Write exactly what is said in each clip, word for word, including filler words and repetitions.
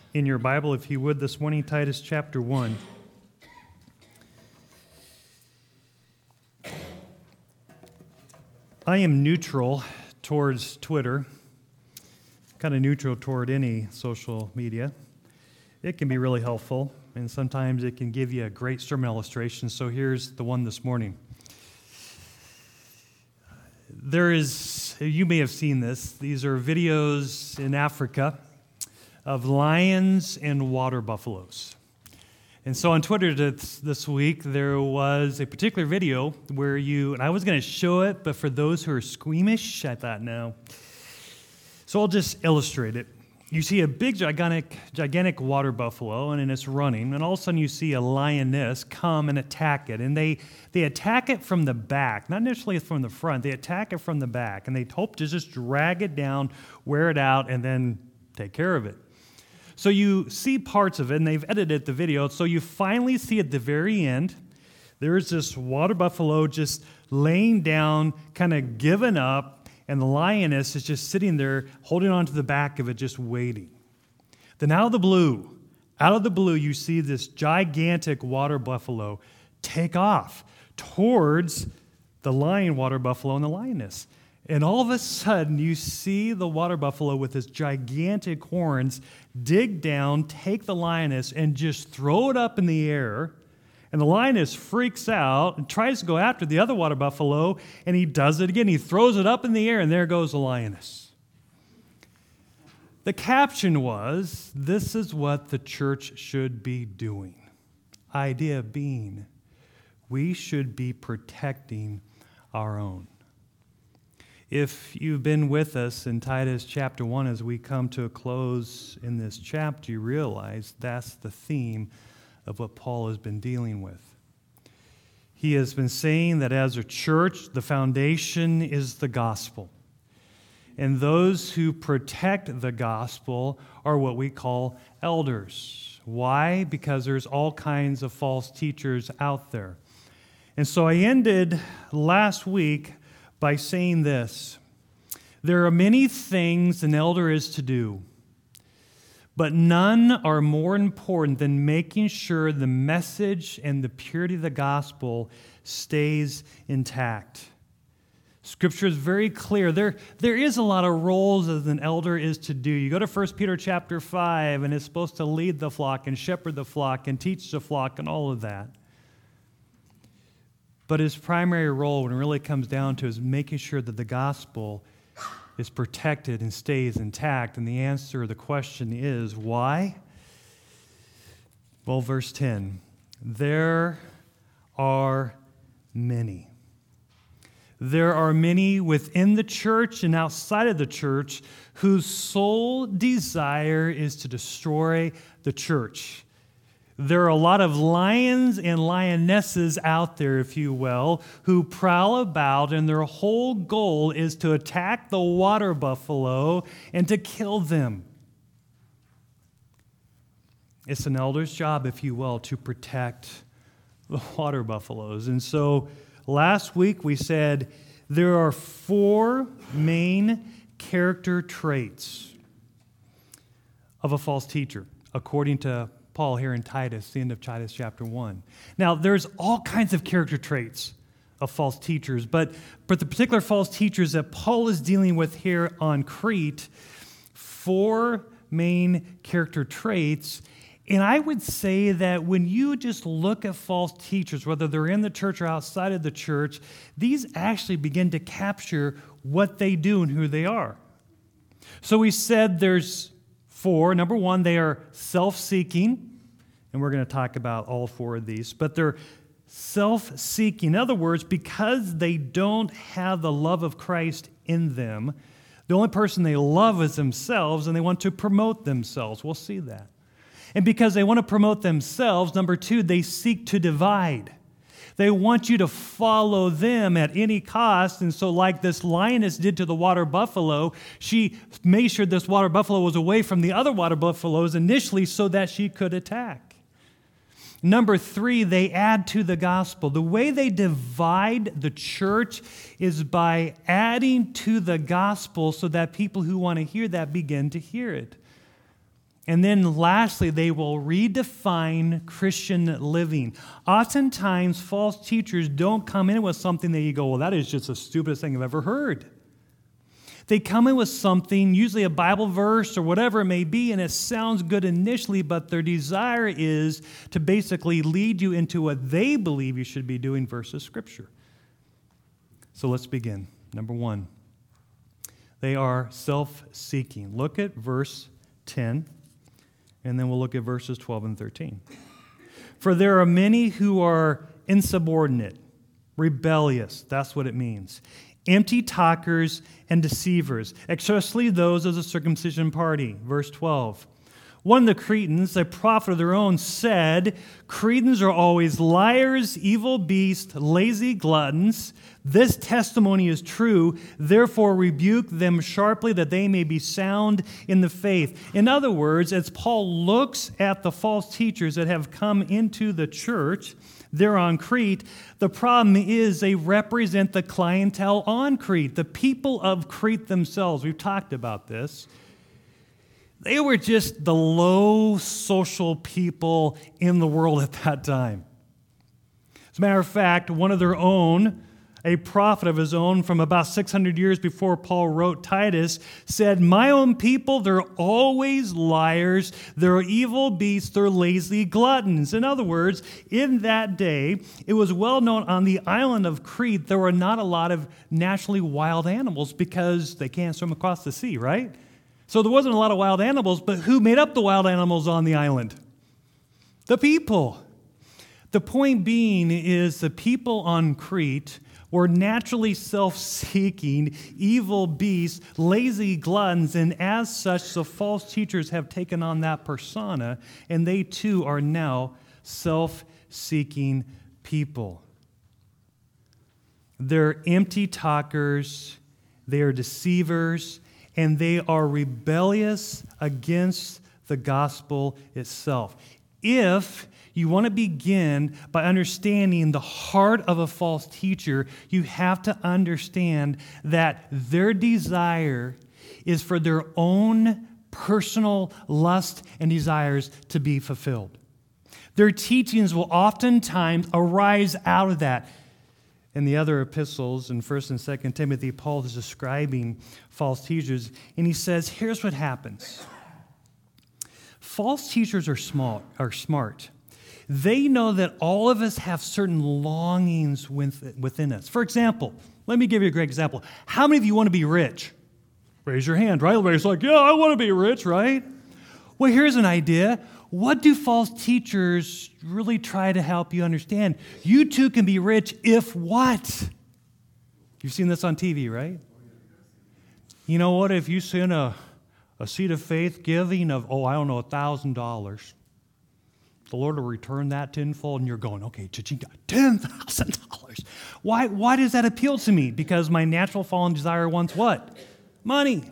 in your Bible, if you would, this morning, Titus chapter one. I am neutral towards Twitter, kind of neutral toward any social media. It can be really helpful, and sometimes it can give you a great sermon illustration. So here's the one this morning. There is, you may have seen this, these are videos in Africa of lions and water buffaloes. And so on Twitter this, this week, there was a particular video where you, and I was going to show it, but for those who are squeamish, I thought, no. So I'll just illustrate it. You see a big, gigantic, gigantic water buffalo, and it's running, and all of a sudden you see a lioness come and attack it. And they, they attack it from the back, not necessarily from the front. They attack it from the back, and they hope to just drag it down, wear it out, and then take care of it. So you see parts of it, and they've edited the video, so you finally see at the very end, there's this water buffalo just laying down, kind of giving up, and the lioness is just sitting there, holding on to the back of it, just waiting. Then out of the blue, out of the blue, you see this gigantic water buffalo take off towards the lion water buffalo and the lioness. And all of a sudden, you see the water buffalo with his gigantic horns dig down, take the lioness, and just throw it up in the air. And the lioness freaks out and tries to go after the other water buffalo, and he does it again. He throws it up in the air, and there goes the lioness. The caption was, "This is what the church should be doing." Idea being, we should be protecting our own. If you've been with us in Titus chapter one as we come to a close in this chapter, you realize that's the theme of what Paul has been dealing with. He has been saying that as a church, the foundation is the gospel. And those who protect the gospel are what we call elders. Why? Because there's all kinds of false teachers out there. And so I ended last week by saying this: there are many things an elder is to do, but none are more important than making sure the message and the purity of the gospel stays intact. Scripture is very clear. There, there is a lot of roles as an elder is to do. You go to First Peter chapter five, and it's supposed to lead the flock and shepherd the flock and teach the flock and all of that. But his primary role, when it really comes down to, is making sure that the gospel is protected and stays intact. And the answer to the question is, why? Well, verse ten, there are many. There are many within the church and outside of the church whose sole desire is to destroy the church. There are a lot of lions and lionesses out there, if you will, who prowl about, and their whole goal is to attack the water buffalo and to kill them. It's an elder's job, if you will, to protect the water buffaloes. And so last week we said there are four main character traits of a false teacher, according to Paul here in Titus, the end of Titus chapter one. Now, there's all kinds of character traits of false teachers, but, but the particular false teachers that Paul is dealing with here on Crete, four main character traits. And I would say that when you just look at false teachers, whether they're in the church or outside of the church, these actually begin to capture what they do and who they are. So we said there's four. Number one, they are self-seeking, and we're going to talk about all four of these, but they're self-seeking. In other words, because they don't have the love of Christ in them, the only person they love is themselves, and they want to promote themselves. We'll see that. And because they want to promote themselves, number two, they seek to divide. They want you to follow them at any cost. And so like this lioness did to the water buffalo, she made sure this water buffalo was away from the other water buffaloes initially so that she could attack. Number three, they add to the gospel. The way they divide the church is by adding to the gospel so that people who want to hear that begin to hear it. And then lastly, they will redefine Christian living. Oftentimes, false teachers don't come in with something that you go, well, that is just the stupidest thing I've ever heard. They come in with something, usually a Bible verse or whatever it may be, and it sounds good initially, but their desire is to basically lead you into what they believe you should be doing versus Scripture. So let's begin. Number one, they are self-seeking. Look at verse ten, and then we'll look at verses twelve and thirteen. For there are many who are insubordinate, rebellious, that's what it means, empty talkers and deceivers, especially those of the circumcision party. Verse twelve. One of the Cretans, a prophet of their own, said, Cretans are always liars, evil beasts, lazy gluttons. This testimony is true. Therefore, rebuke them sharply that they may be sound in the faith. In other words, as Paul looks at the false teachers that have come into the church there on Crete, the problem is they represent the clientele on Crete, the people of Crete themselves. We've talked about this. They were just the low social people in the world at that time. As a matter of fact, one of their own, a prophet of his own from about six hundred years before Paul wrote Titus, said, my own people, they're always liars, they're evil beasts, they're lazy gluttons. In other words, in that day, it was well known on the island of Crete, there were not a lot of naturally wild animals because they can't swim across the sea, right? So there wasn't a lot of wild animals, but who made up the wild animals on the island? The people. The point being is the people on Crete were naturally self-seeking, evil beasts, lazy gluttons, and as such, the false teachers have taken on that persona, and they too are now self-seeking people. They're empty talkers, they are deceivers, and they are rebellious against the gospel itself. If you want to begin by understanding the heart of a false teacher, you have to understand that their desire is for their own personal lust and desires to be fulfilled. Their teachings will oftentimes arise out of that. In the other epistles, in First and Second Timothy, Paul is describing false teachers, and he says, here's what happens. False teachers are small, are smart. They know that all of us have certain longings within us. For example, let me give you a great example. How many of you want to be rich? Raise your hand, right? Everybody's like, yeah, I want to be rich, right? Well, here's an idea. What do false teachers really try to help you understand? You too can be rich if what? You've seen this on T V, right? You know what? If you send a, a seed of faith giving of, oh, I don't know, one thousand dollars, the Lord will return that tenfold, and you're going, okay, cha-ching, ten thousand dollars. Why, why does that appeal to me? Because my natural fallen desire wants what? Money.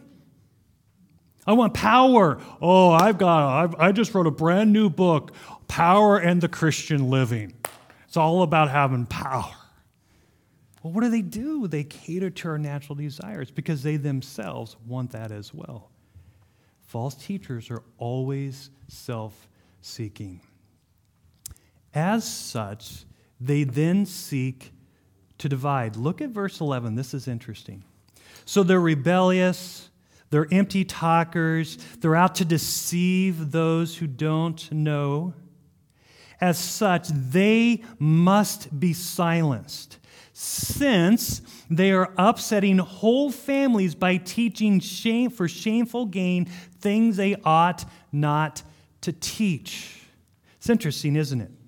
I want power. Oh, I've got, I've, I just wrote a brand new book, Power and the Christian Living. It's all about having power. Well, what do they do? They cater to our natural desires because they themselves want that as well. False teachers are always self-seeking. As such, they then seek to divide. Look at verse eleven. This is interesting. So they're rebellious. They're empty talkers. They're out to deceive those who don't know. As such, they must be silenced, since they are upsetting whole families by teaching shame for shameful gain things they ought not to teach. It's interesting, isn't it?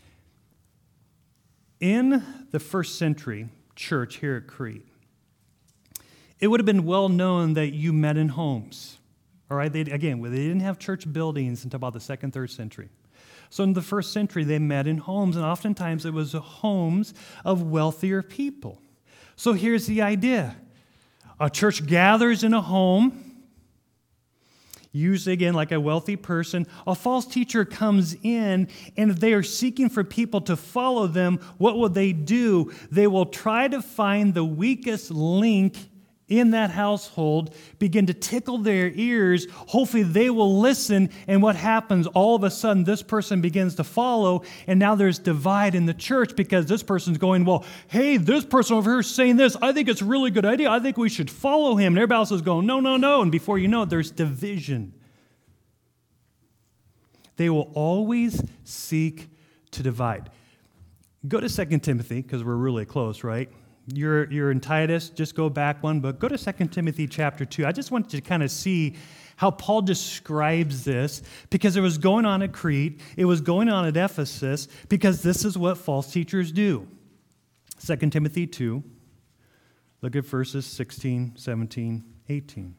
In the first century church here at Crete, it would have been well known that you met in homes. All right, they, again, they didn't have church buildings until about the second, third century. So in the first century, they met in homes, and oftentimes it was homes of wealthier people. So here's the idea. A church gathers in a home, usually, again, like a wealthy person. A false teacher comes in, and if they are seeking for people to follow them, what will they do? They will try to find the weakest link in that household begin to tickle their ears. Hopefully they will listen, and what happens? All of a sudden this person begins to follow, and now there's divide in the church because this person's going, well, hey, this person over here is saying this. I think it's a really good idea. I think we should follow him. And everybody else is going, no, no, no. And before you know it, there's division. They will always seek to divide. Go to Second Timothy, because we're really close, right? You're, you're in Titus, just go back one book. Go to Second Timothy chapter two. I just want you to kind of see how Paul describes this, because it was going on at Crete, it was going on at Ephesus, because this is what false teachers do. Second Timothy two, look at verses sixteen, seventeen, eighteen.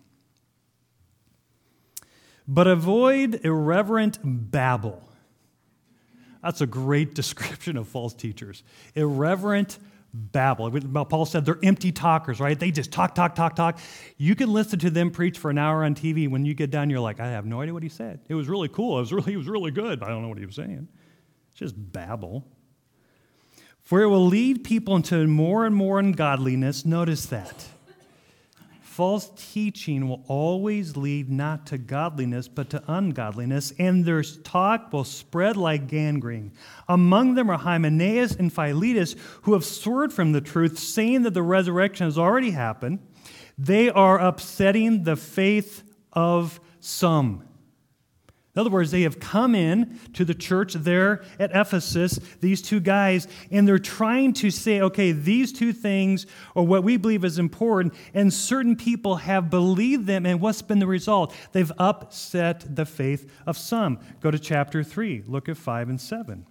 But avoid irreverent babble. That's a great description of false teachers. Irreverent babble. Paul said they're empty talkers, right? They just talk, talk, talk, talk. You can listen to them preach for an hour on T V. When you get done, you're like, I have no idea what he said. It was really cool. It was really, he was really good, but I don't know what he was saying. It's just babble. For it will lead people into more and more ungodliness. Notice that. False teaching will always lead not to godliness, but to ungodliness, and their talk will spread like gangrene. Among them are Hymenaeus and Philetus, who have swerved from the truth, saying that the resurrection has already happened. They are upsetting the faith of some. In other words, they have come in to the church there at Ephesus, these two guys, and they're trying to say, okay, these two things are what we believe is important, and certain people have believed them, and what's been the result? They've upset the faith of some. Go to chapter three, look at five and seven.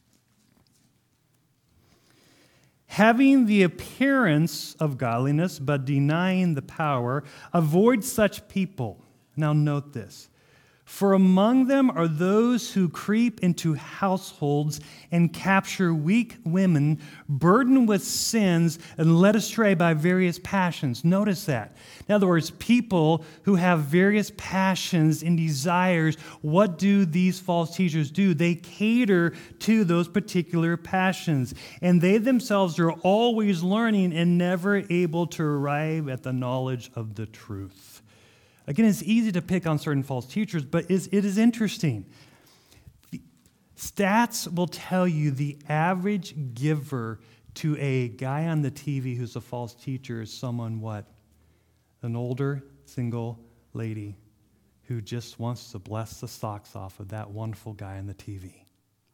Having the appearance of godliness, but denying the power, avoid such people. Now note this. For among them are those who creep into households and capture weak women, burdened with sins and led astray by various passions. Notice that. In other words, people who have various passions and desires, what do these false teachers do? They cater to those particular passions. And they themselves are always learning and never able to arrive at the knowledge of the truth. Again, it's easy to pick on certain false teachers, but it is interesting. Stats will tell you the average giver to a guy on the T V who's a false teacher is someone what? An older, single lady who just wants to bless the socks off of that wonderful guy on the T V.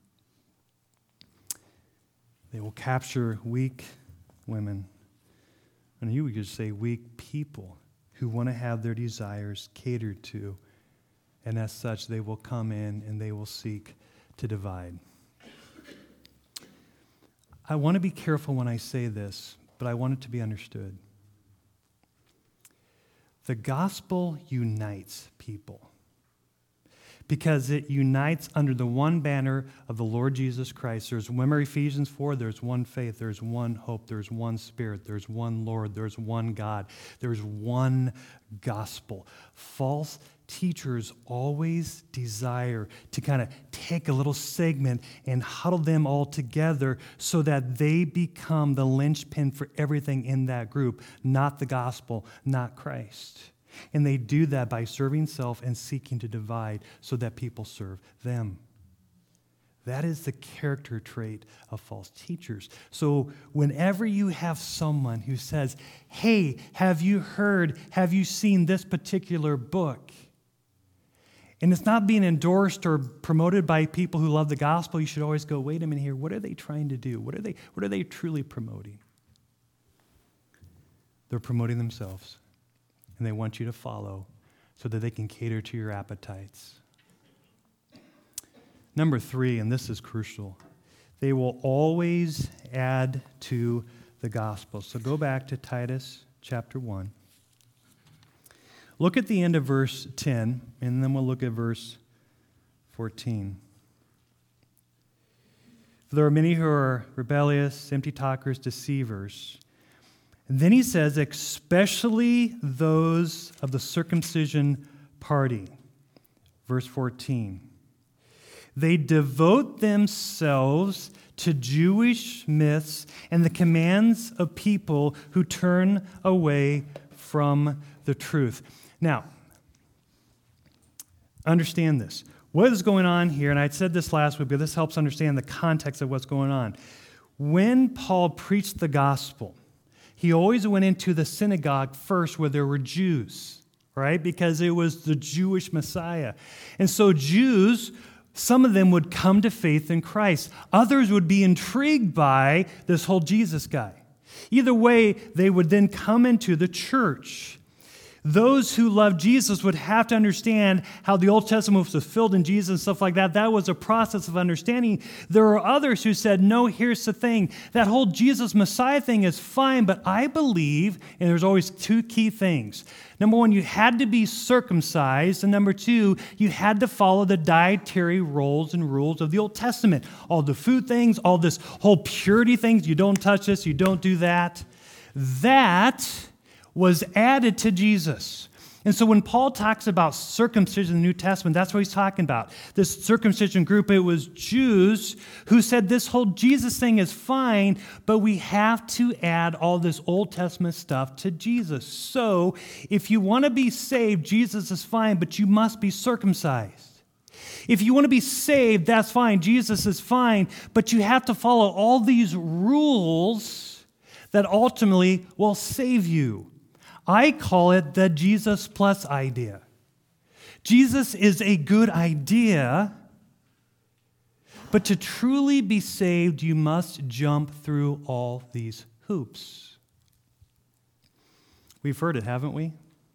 They will capture weak women, and you would just say weak people, who want to have their desires catered to, and as such, they will come in and they will seek to divide. I want to be careful when I say this, but I want it to be understood. The gospel unites people because it unites under the one banner of the Lord Jesus Christ. There's, remember Ephesians four, there's one faith, there's one hope, there's one Spirit, there's one Lord, there's one God, there's one gospel. False teachers always desire to kind of take a little segment and huddle them all together so that they become the linchpin for everything in that group, not the gospel, not Christ. And they do that by serving self and seeking to divide so that people serve them. That is the character trait of false teachers. So whenever you have someone who says, hey, have you heard, have you seen this particular book? And it's not being endorsed or promoted by people who love the gospel, you should always go, wait a minute here, what are they trying to do? What are they, what are they truly promoting? They're promoting themselves. And they want you to follow so that they can cater to your appetites. Number three, and this is crucial, they will always add to the gospel. So go back to Titus chapter one. Look at the end of verse ten, and then we'll look at verse fourteen. For there are many who are rebellious, empty talkers, deceivers. And then he says, especially those of the circumcision party. Verse fourteen. They devote themselves to Jewish myths and the commands of people who turn away from the truth. Now, understand this. What is going on here, and I said this last week, but this helps understand the context of what's going on. When Paul preached the gospel, he always went into the synagogue first where there were Jews, right? Because it was the Jewish Messiah. And so Jews, some of them would come to faith in Christ. Others would be intrigued by this whole Jesus guy. Either way, they would then come into the church. Those who loved Jesus would have to understand how the Old Testament was fulfilled in Jesus and stuff like that. That was a process of understanding. There are others who said, no, here's the thing. That whole Jesus Messiah thing is fine, but I believe, and there's always two key things. Number one, you had to be circumcised. And number two, you had to follow the dietary roles and rules of the Old Testament. All the food things, all this whole purity things. You don't touch this, you don't do that. That was added to Jesus. And so when Paul talks about circumcision in the New Testament, that's what he's talking about. This circumcision group, it was Jews who said this whole Jesus thing is fine, but we have to add all this Old Testament stuff to Jesus. So if you want to be saved, Jesus is fine, but you must be circumcised. If you want to be saved, that's fine. Jesus is fine, but you have to follow all these rules that ultimately will save you. I call it the Jesus plus idea. Jesus is a good idea, but to truly be saved, you must jump through all these hoops. We've heard it, haven't we?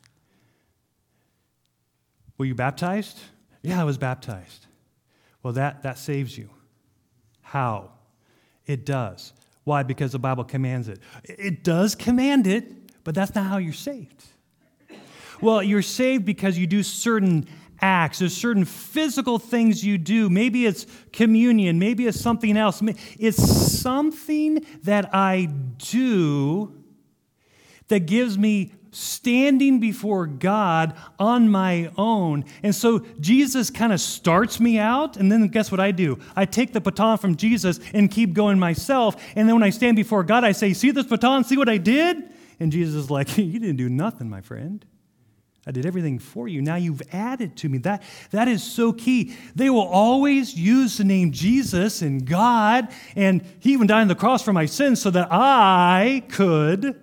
Were you baptized? Yeah, I was baptized. Well, that, that saves you. How? It does. Why? Because the Bible commands it. It does command it, but that's not how you're saved. Well, you're saved because you do certain acts. There's certain physical things you do. Maybe it's communion. Maybe it's something else. It's something that I do that gives me standing before God on my own. And so Jesus kind of starts me out, and then guess what I do? I take the baton from Jesus and keep going myself. And then when I stand before God, I say, see this baton? See what I did? And Jesus is like, you didn't do nothing, my friend. I did everything for you. Now you've added to me. That, that is so key. They will always use the name Jesus and God, and he even died on the cross for my sins so that I could.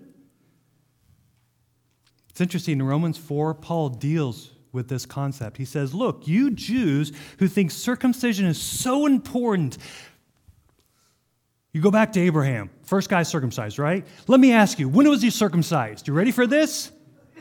It's interesting, in Romans four, Paul deals with this concept. He says, look, you Jews who think circumcision is so important, you go back to Abraham, first guy circumcised, right? Let me ask you, when was he circumcised? You ready for this?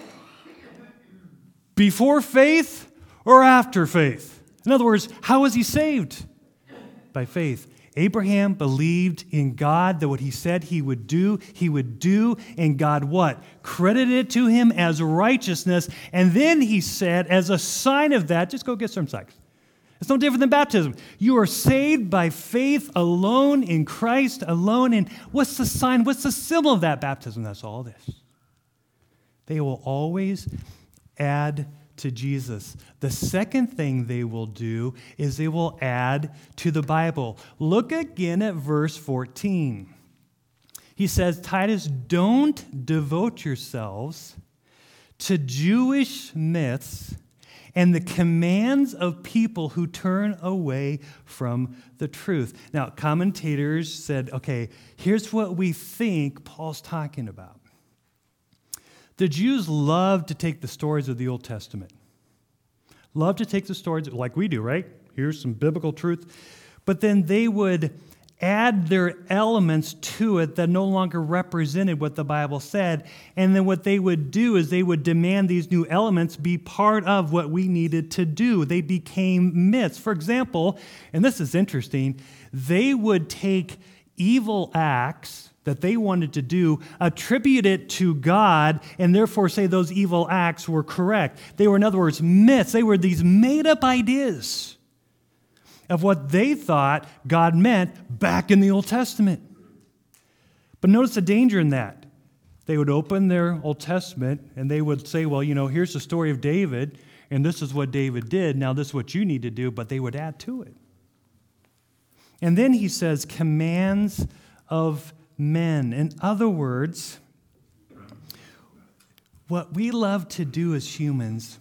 Before faith or after faith? In other words, how was he saved? By faith. Abraham believed in God that what he said he would do, he would do, and God what? Credited it to him as righteousness, and then he said, as a sign of that, just go get circumcised. It's no different than baptism. You are saved by faith alone in Christ alone. And what's the sign? What's the symbol of that baptism? That's all this. They will always add to Jesus. The second thing they will do is they will add to the Bible. Look again at verse fourteen. He says, Titus, don't devote yourselves to Jewish myths and the commands of people who turn away from the truth. Now, commentators said, okay, here's what we think Paul's talking about. The Jews loved to take the stories of the Old Testament. Love to take the stories like we do, right? Here's some biblical truth. But then they would add their elements to it that no longer represented what the Bible said. And then what they would do is they would demand these new elements be part of what we needed to do. They became myths. For example, and this is interesting, they would take evil acts that they wanted to do, attribute it to God, and therefore say those evil acts were correct. They were, in other words, myths. They were these made-up ideas of what they thought God meant back in the Old Testament. But notice the danger in that. They would open their Old Testament and they would say, well, you know, here's the story of David, and this is what David did. Now this is what you need to do, but they would add to it. And then he says, commands of men. In other words, what we love to do as humans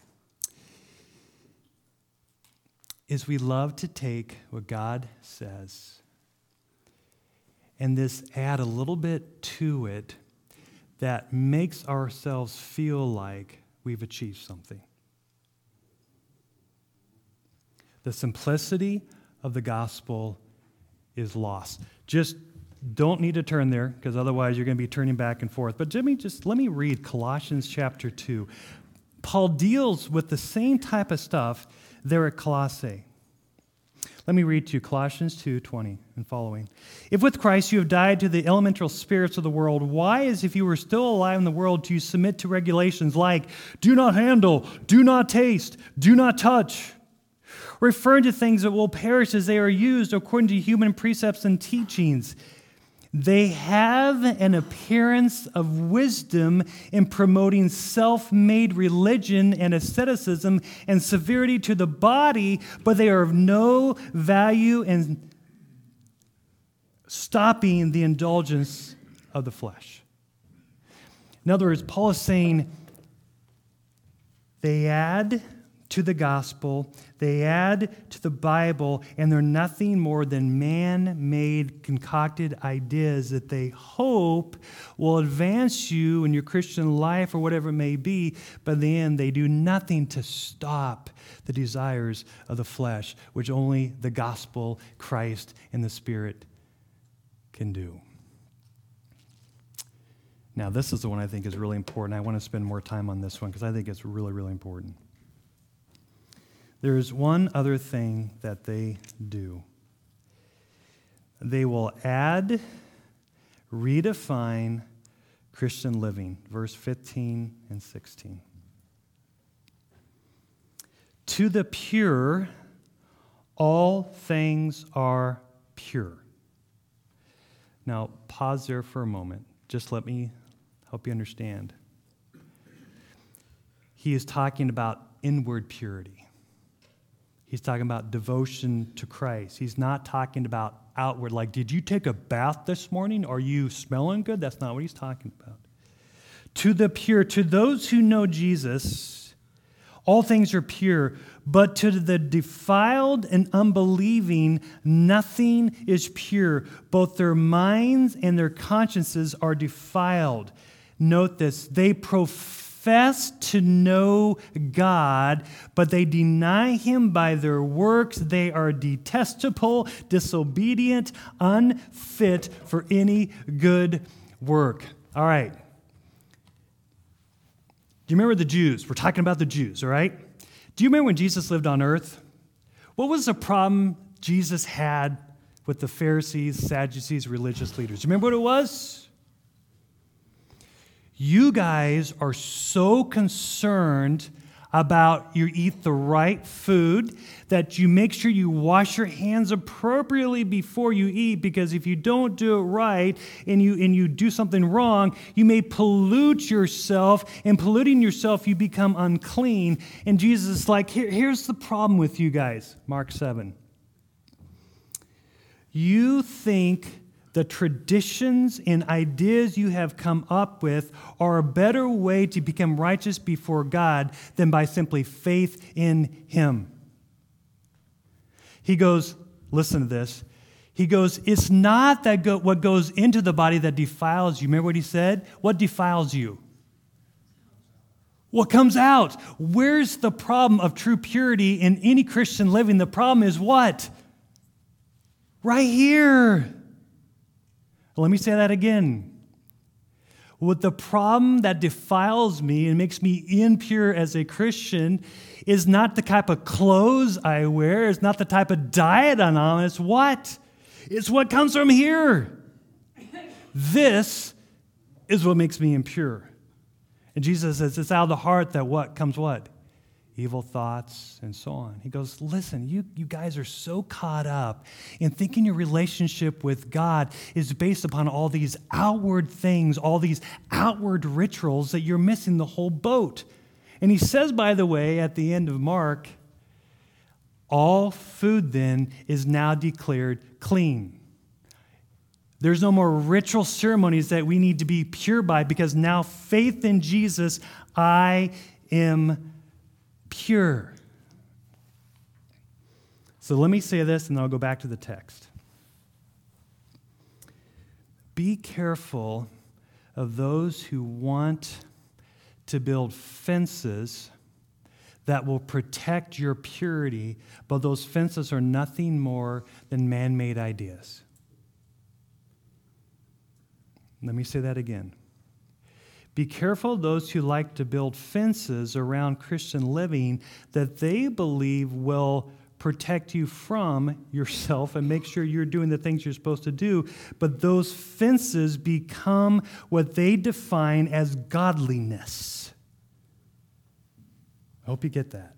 is we love to take what God says and this add a little bit to it that makes ourselves feel like we've achieved something. The simplicity of the gospel is lost. Just don't need to turn there, because otherwise you're going to be turning back and forth. But Jimmy, just let me read Colossians chapter two. Paul deals with the same type of stuff there at Colossae. Let me read to you Colossians two twenty and following. If with Christ you have died to the elemental spirits of the world, why, as if you were still alive in the world, do you submit to regulations like, do not handle, do not taste, do not touch, referring to things that will perish as they are used according to human precepts and teachings? They have an appearance of wisdom in promoting self-made religion and asceticism and severity to the body, but they are of no value in stopping the indulgence of the flesh. In other words, Paul is saying they add to the gospel, they add to the Bible, and they're nothing more than man-made, concocted ideas that they hope will advance you in your Christian life or whatever it may be, but in the end, they do nothing to stop the desires of the flesh, which only the gospel, Christ, and the Spirit can do. Now, this is the one I think is really important. I want to spend more time on this one because I think it's really, really important. There is one other thing that they do. They will add, redefine Christian living. Verse fifteen and sixteen. To the pure, all things are pure. Now, pause there for a moment. Just let me help you understand. He is talking about inward purity. He's talking about devotion to Christ. He's not talking about outward, like, did you take a bath this morning? Are you smelling good? That's not what he's talking about. To the pure, to those who know Jesus, all things are pure, but to the defiled and unbelieving, nothing is pure. Both their minds and their consciences are defiled. Note this, they profess to know God, but they deny Him by their works. They are detestable, disobedient, unfit for any good work. All right. Do you remember the Jews? We're talking about the Jews, all right? Do you remember when Jesus lived on earth? What was the problem Jesus had with the Pharisees, Sadducees, religious leaders? Do you remember what it was? You guys are so concerned about you eat the right food that you make sure you wash your hands appropriately before you eat, because if you don't do it right and you and you do something wrong, you may pollute yourself, and polluting yourself, you become unclean. And Jesus is like, Here, here's the problem with you guys, Mark seven. You think the traditions and ideas you have come up with are a better way to become righteous before God than by simply faith in Him. He goes, listen to this. He goes, it's not that go, what goes into the body that defiles you. Remember what he said? What defiles you? What comes out? Where's the problem of true purity in any Christian living? The problem is what? Right here. Let me say that again. What the problem that defiles me and makes me impure as a Christian is not the type of clothes I wear. It's not the type of diet I'm on. It's what? It's what comes from here. This is what makes me impure. And Jesus says it's out of the heart that what comes what? Evil thoughts, and so on. He goes, listen, you, you guys are so caught up in thinking your relationship with God is based upon all these outward things, all these outward rituals, that you're missing the whole boat. And he says, by the way, at the end of Mark, all food then is now declared clean. There's no more ritual ceremonies that we need to be pure by, because now faith in Jesus, I am pure. So let me say this, and then I'll go back to the text. Be careful of those who want to build fences that will protect your purity, but those fences are nothing more than man-made ideas. Let me say that again. Be careful of those who like to build fences around Christian living that they believe will protect you from yourself and make sure you're doing the things you're supposed to do, but those fences become what they define as godliness. I hope you get that.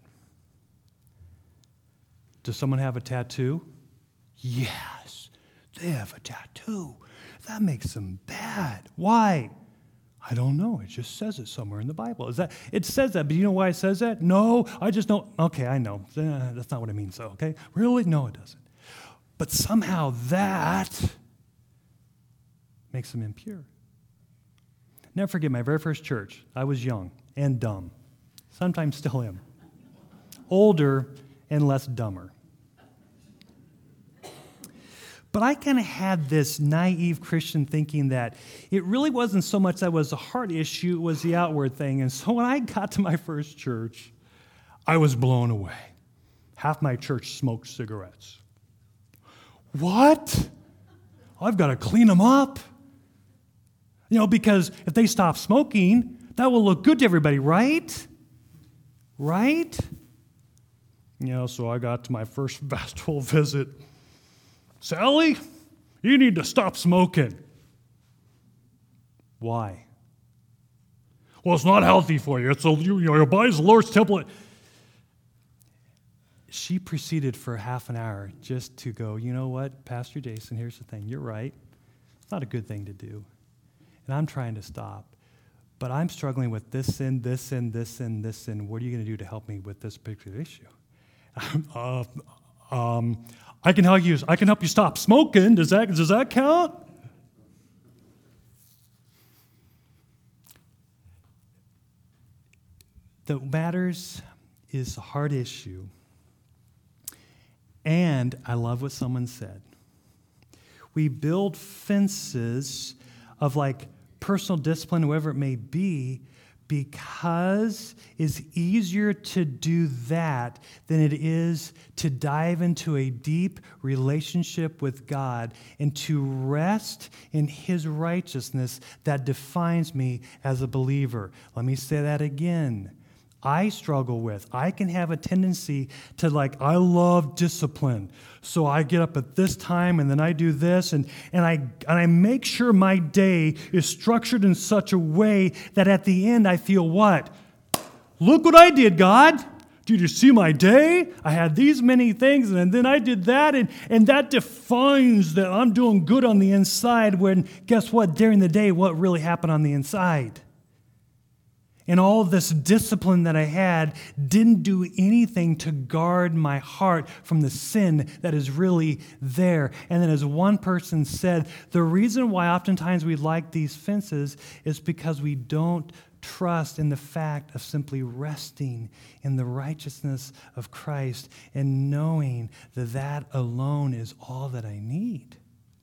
Does someone have a tattoo? Yes, they have a tattoo. That makes them bad. Why? I don't know. It just says it somewhere in the Bible. Is that it says that, but you know why it says that? No, I just don't. Okay, I know. Uh, that's not what it means, though, okay? Really? No, it doesn't. But somehow that makes them impure. Never forget my very first church. I was young and dumb. Sometimes still am. Older and less dumber. But I kind of had this naive Christian thinking that it really wasn't so much that it was a heart issue, it was the outward thing. And so when I got to my first church, I was blown away. Half my church smoked cigarettes. What? I've got to clean them up. You know, because if they stop smoking, that will look good to everybody, right? Right? You know, so I got to my first pastoral visit. Sally, you need to stop smoking. Why? Well, it's not healthy for you. It's a, you know, your body's the Lord's temple. She proceeded for half an hour just to go, you know what, Pastor Jason, here's the thing. You're right. It's not a good thing to do. And I'm trying to stop. But I'm struggling with this sin, this sin, this sin, this sin. What are you going to do to help me with this particular issue? uh, um... I can help you. I can help you stop smoking. Does that does that count? What matters is the heart issue. And I love what someone said. We build fences of like personal discipline, whoever it may be, because it's easier to do that than it is to dive into a deep relationship with God and to rest in His righteousness that defines me as a believer. Let me say that again. I struggle with. I can have a tendency to like, I love discipline. So I get up at this time and then I do this and, and I and I make sure my day is structured in such a way that at the end I feel what? Look what I did, God. Did you see my day? I had these many things and then I did that and, and that defines that I'm doing good on the inside when guess what? During the day, what really happened on the inside? And all this discipline that I had didn't do anything to guard my heart from the sin that is really there. And then as one person said, the reason why oftentimes we like these fences is because we don't trust in the fact of simply resting in the righteousness of Christ and knowing that that alone is all that I need.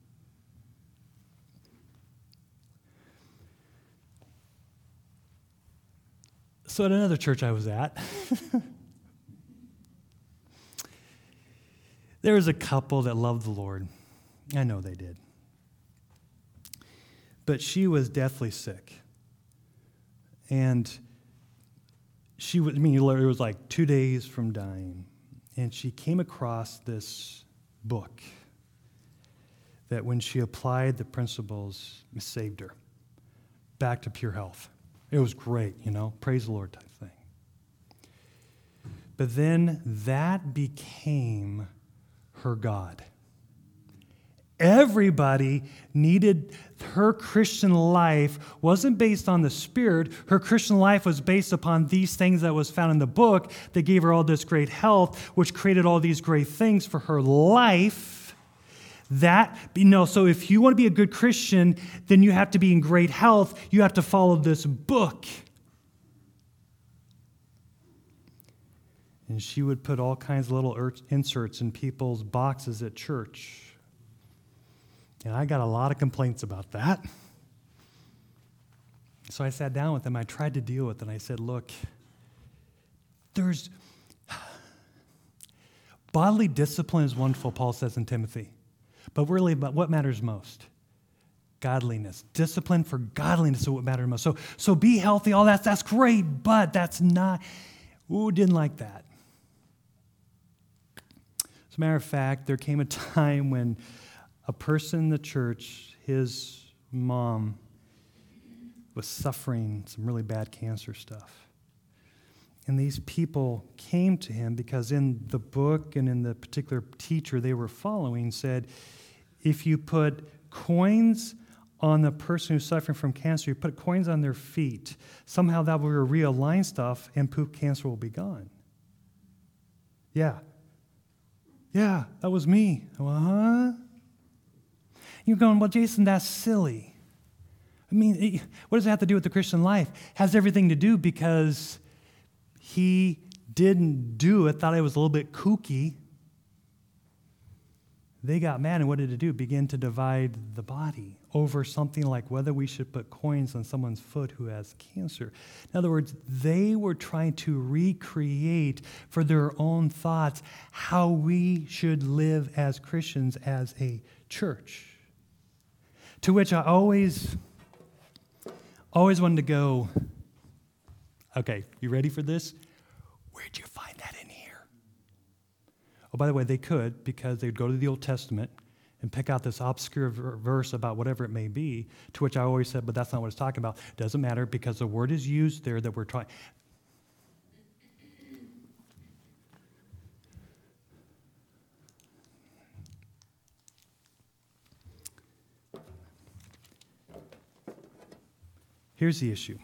So at another church I was at, there was a couple that loved the Lord. I know they did. But she was deathly sick. And she was, I mean, it was like two days from dying. And she came across this book that when she applied the principles, it saved her back to pure health. It was great, you know, praise the Lord type thing. But then that became her God. Everybody needed her Christian life wasn't based on the Spirit. Her Christian life was based upon these things that was found in the book that gave her all this great health, which created all these great things for her life. That, you know, so if you want to be a good Christian, then you have to be in great health. You have to follow this book. And she would put all kinds of little er- inserts in people's boxes at church. And I got a lot of complaints about that. So I sat down with them. I tried to deal with it. And I said, look, there's bodily discipline is wonderful, Paul says in Timothy. But really, but what matters most? Godliness. Discipline for godliness is what matters most. So, so be healthy, all that, that's great, but that's not, ooh, didn't like that. As a matter of fact, there came a time when a person in the church, his mom, was suffering some really bad cancer stuff. And these people came to him because in the book and in the particular teacher they were following said, if you put coins on the person who's suffering from cancer, you put coins on their feet, somehow that will realign stuff and poof, cancer will be gone. Yeah. Yeah, that was me. Well, huh? You're going, well, Jason, that's silly. I mean, what does it have to do with the Christian life? It has everything to do because he didn't do it, thought it was a little bit kooky. They got mad, and what did it do? Begin to divide the body over something like whether we should put coins on someone's foot who has cancer. In other words, they were trying to recreate for their own thoughts how we should live as Christians, as a church. To which I always, always wanted to go, okay, you ready for this? Where'd you find that in here? Oh, by the way, they could, because they'd go to the Old Testament and pick out this obscure verse about whatever it may be, to which I always said, but that's not what it's talking about. It doesn't matter, because the word is used there that we're trying. Here's the issue.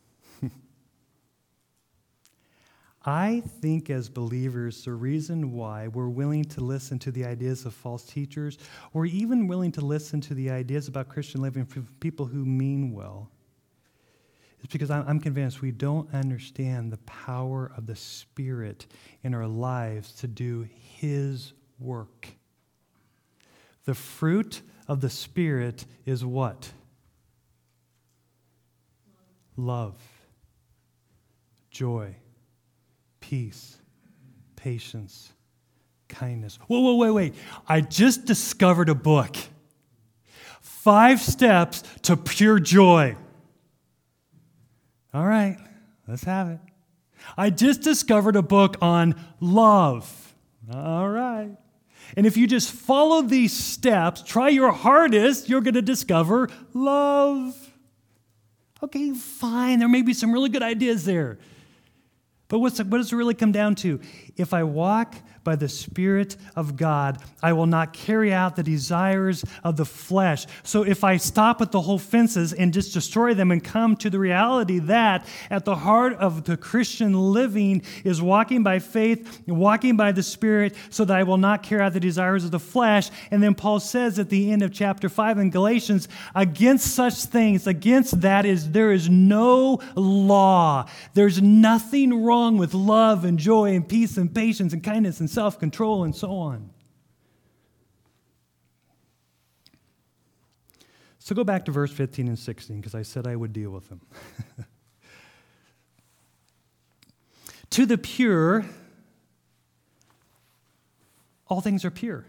I think as believers, the reason why we're willing to listen to the ideas of false teachers, or even willing to listen to the ideas about Christian living from people who mean well, is because I'm convinced we don't understand the power of the Spirit in our lives to do His work. The fruit of the Spirit is what? Love, joy, peace, patience, kindness. Whoa, whoa, wait, wait. I just discovered a book. Five Steps to Pure Joy. All right, let's have it. I just discovered a book on love. All right. And if you just follow these steps, try your hardest, you're going to discover love. Okay, fine. There may be some really good ideas there. But what's, what does it really come down to? If I walk by the Spirit of God, I will not carry out the desires of the flesh. So if I stop at the whole fences and just destroy them and come to the reality that at the heart of the Christian living is walking by faith, walking by the Spirit, so that I will not carry out the desires of the flesh. And then Paul says at the end of chapter five in Galatians, against such things, against that is there is no law. There's nothing wrong with love and joy and peace and patience and kindness and self-control and so on. So go back to verse fifteen and sixteen, because I said I would deal with them. To the pure, all things are pure.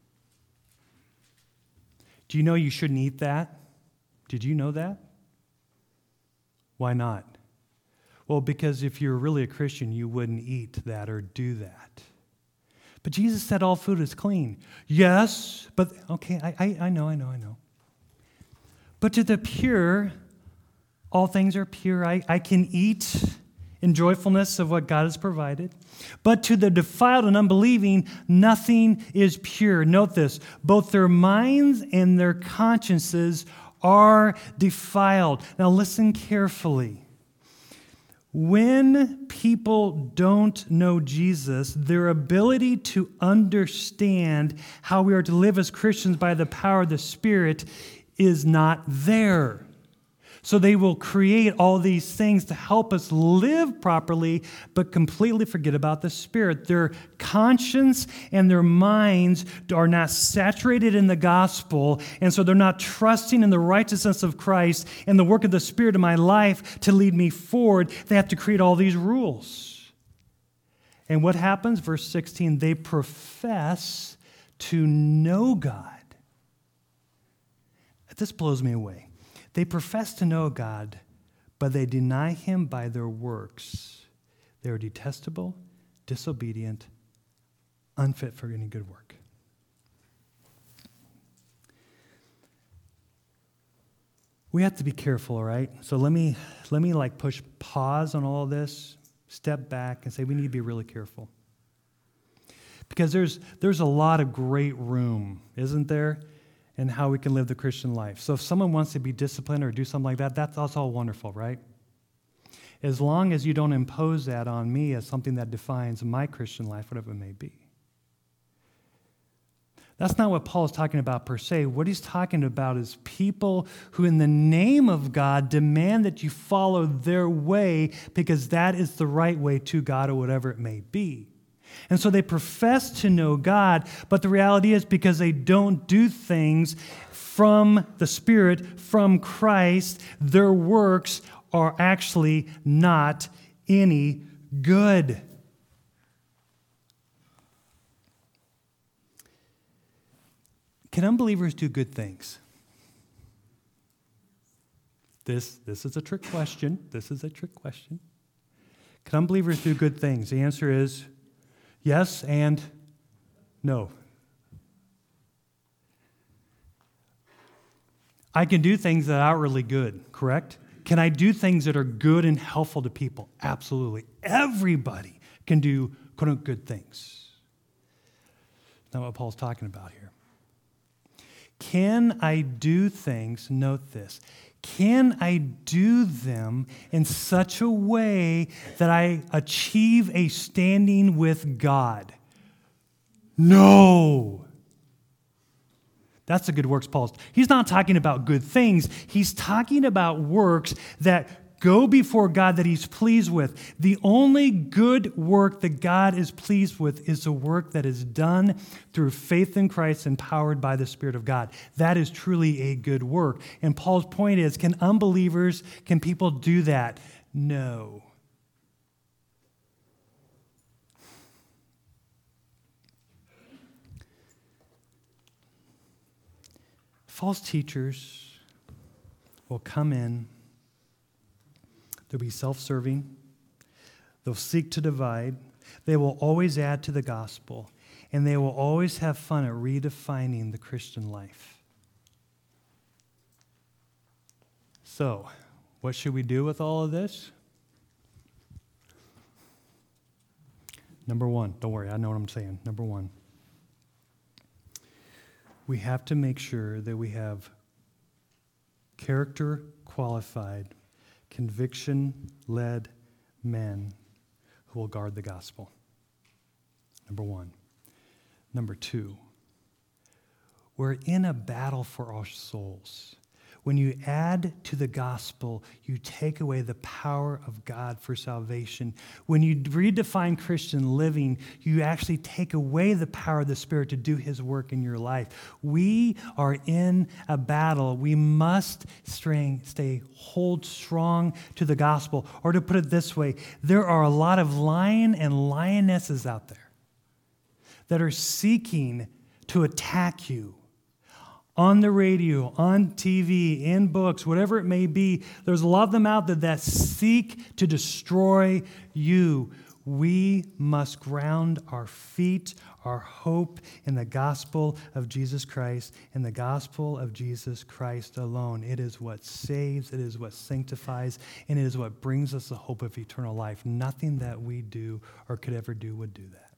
Do you know you shouldn't eat that? Did you know that? Why not? Well, because if you're really a Christian, you wouldn't eat that or do that. But Jesus said all food is clean. Yes, but, okay, I, I, I know, I know, I know. But to the pure, all things are pure. I, I can eat in joyfulness of what God has provided. But to the defiled and unbelieving, nothing is pure. Note this, both their minds and their consciences are defiled. Now listen carefully. When people don't know Jesus, their ability to understand how we are to live as Christians by the power of the Spirit is not there. So they will create all these things to help us live properly, but completely forget about the Spirit. Their conscience and their minds are not saturated in the gospel, and so they're not trusting in the righteousness of Christ and the work of the Spirit in my life to lead me forward. They have to create all these rules. And what happens? Verse sixteen, they profess to know God. This blows me away. They profess to know God, but they deny him by their works. They are detestable, disobedient, unfit for any good work. We have to be careful, all right? So let me let me like push pause on all of this, step back and say we need to be really careful. Because there's there's a lot of great room, isn't there? And how we can live the Christian life. So if someone wants to be disciplined or do something like that, that's, that's all wonderful, right? As long as you don't impose that on me as something that defines my Christian life, whatever it may be. That's not what Paul is talking about per se. What he's talking about is people who in the name of God demand that you follow their way because that is the right way to God or whatever it may be. And so they profess to know God, but the reality is because they don't do things from the Spirit, from Christ, their works are actually not any good. Can unbelievers do good things? This, this is a trick question. This is a trick question. Can unbelievers do good things? The answer is yes and no. I can do things that are really good, correct? Can I do things that are good and helpful to people? Absolutely. Everybody can do quote-unquote good things. That's not what Paul's talking about here. Can I do things, note this, can I do them in such a way that I achieve a standing with God? No. That's the good works Paul's. He's not talking about good things. He's talking about works that go before God that he's pleased with. The only good work that God is pleased with is the work that is done through faith in Christ, empowered by the Spirit of God. That is truly a good work. And Paul's point is, can unbelievers, can people do that? No. False teachers will come in. They'll be self-serving. They'll seek to divide. They will always add to the gospel. And they will always have fun at redefining the Christian life. So, what should we do with all of this? Number one, don't worry, I know what I'm saying. Number one, we have to make sure that we have character qualified, conviction-led men who will guard the gospel. Number one. Number two, we're in a battle for our souls. When you add to the gospel, you take away the power of God for salvation. When you redefine Christian living, you actually take away the power of the Spirit to do his work in your life. We are in a battle. We must stay, stay hold strong to the gospel. Or to put it this way, there are a lot of lion and lionesses out there that are seeking to attack you. On the radio, on T V, in books, whatever it may be, there's a lot of them out there that seek to destroy you. We must ground our feet, our hope in the gospel of Jesus Christ, in the gospel of Jesus Christ alone. It is what saves, it is what sanctifies, and it is what brings us the hope of eternal life. Nothing that we do or could ever do would do that.